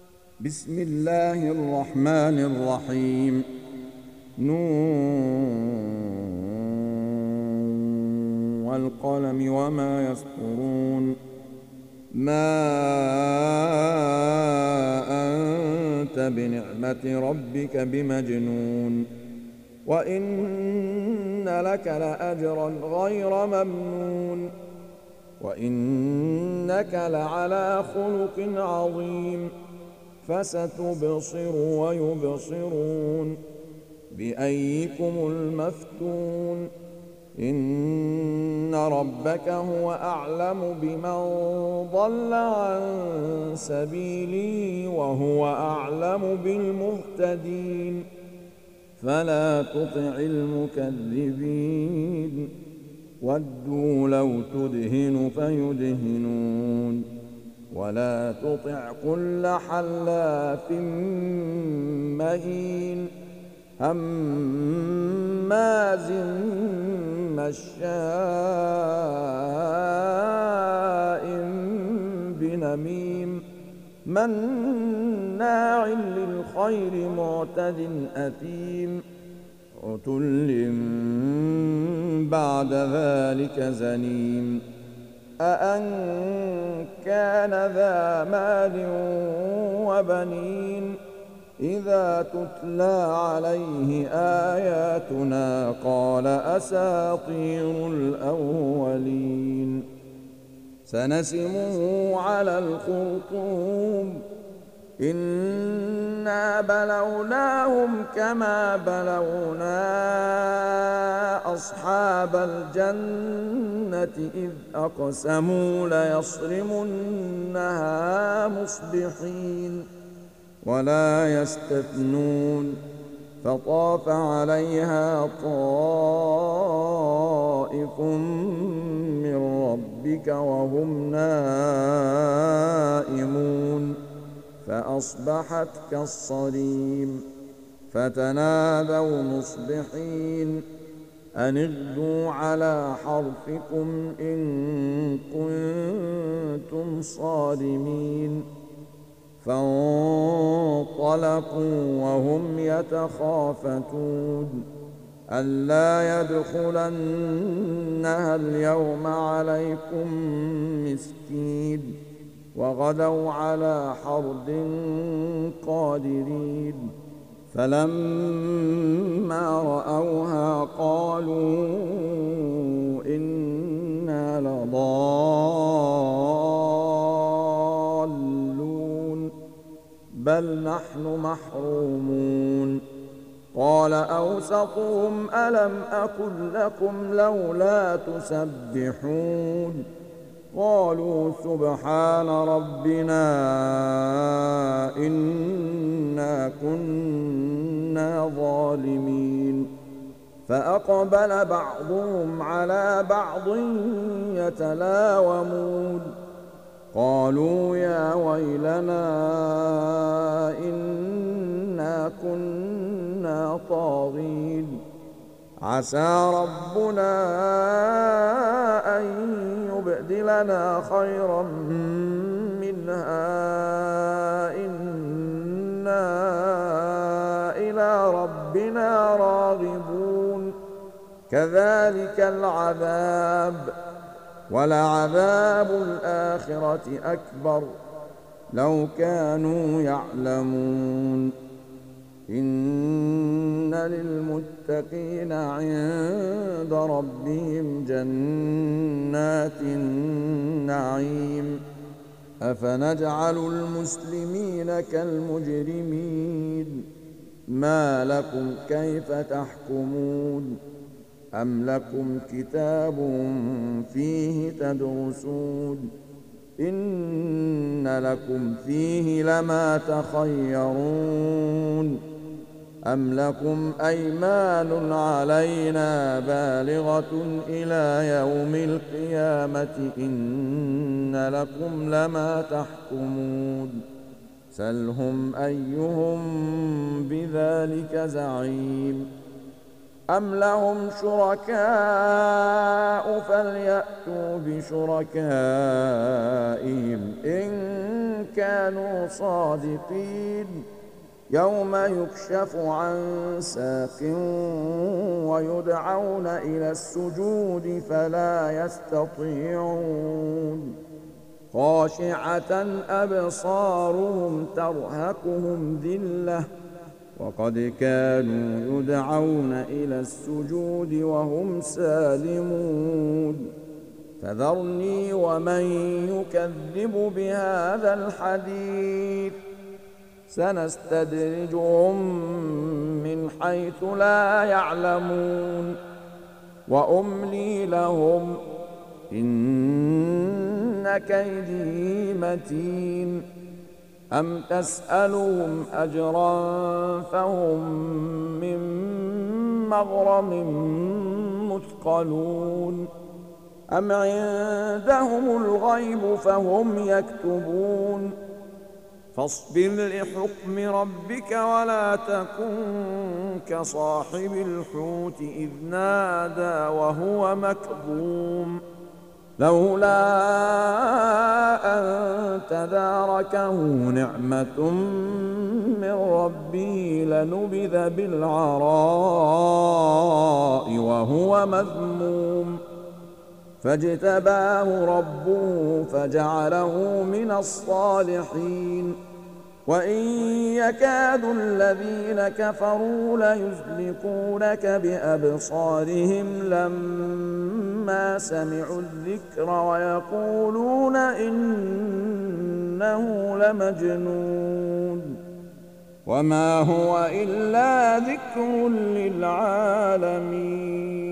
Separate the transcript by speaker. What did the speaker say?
Speaker 1: بسم الله الرحمن الرحيم والقلم وما يسطرون ما أنت بنعمة ربك بمجنون وإن لك لأجرا غير ممنون وإنك لعلى خلق عظيم فستبصر ويبصرون بأيكم المفتون إن ربك هو أعلم بمن ضل عن سبيله وهو أعلم بالمهتدين فلا تطع المكذبين ودوا لو تدهن فيدهنون ولا تطع كل حلاف مهين هماز مشاء بنميم مناع للخير معتد أثيم عتل بعد ذلك زنيم أأن كان ذا مال وبنين إذا تتلى عليه آياتنا قال أساطير الأولين سنسمه على الخرطوم إنا بلوناهم كما بلونا أصحاب الجنة إذ أقسموا ليصرمنها مصبحين ولا يستثنون فطاف عليها طائف من ربك وهم نائمون فأصبحت كالصريم فتنادوا مصبحين أن اغدوا على حرثكم إن كنتم صارمين فانطلقوا وهم يتخافتون ألا يدخلنها اليوم عليكم مسكين وغدوا على حرد قادرين فلما رأوها قالوا إنا لضالون بل نحن محرومون قال أوسطهم ألم أقل لكم لولا تسبحون قالوا سبحان ربنا إنا كنا ظالمين فأقبل بعضهم على بعض يتلاومون قالوا يا ويلنا إنا كنا طاغين عسى ربنا أن يبدلنا خيرا منها إنا إلى ربنا راغبون كذلك العذاب ولعذاب الآخرة أكبر لو كانوا يعلمون إن للمتقين عند ربهم جنات النعيم أفنجعل المسلمين كالمجرمين ما لكم كيف تحكمون أم لكم كتاب فيه تدرسون إن لكم فيه لما تخيرون أم لكم أيمان علينا بالغة إلى يوم القيامة إن لكم لما تحكمون سلهم أيهم بذلك زعيم أم لهم شركاء فليأتوا بشركائهم إن كانوا صادقين يوم يكشف عن ساق ويدعون إلى السجود فلا يستطيعون خاشعة أبصارهم ترهقهم ذلة وقد كانوا يدعون إلى السجود وهم سالمون فذرني ومن يكذب بهذا الحديث سنستدرجهم من حيث لا يعلمون وأملي لهم إن كيدي متين أم تسألهم أجرا فهم من مغرم مثقلون أم عندهم الغيب فهم يكتبون فاصبر لحكم ربك ولا تكن كصاحب الحوت إذ نادى وهو مكظوم لولا أن تداركه نعمة من ربه لنبذ بالعراء وهو مذموم فاجتباه ربه فجعله من الصالحين وإن يكاد الذين كفروا ليزلقونك بأبصارهم لما سمعوا الذكر ويقولون إنه لمجنون وما هو إلا ذكر للعالمين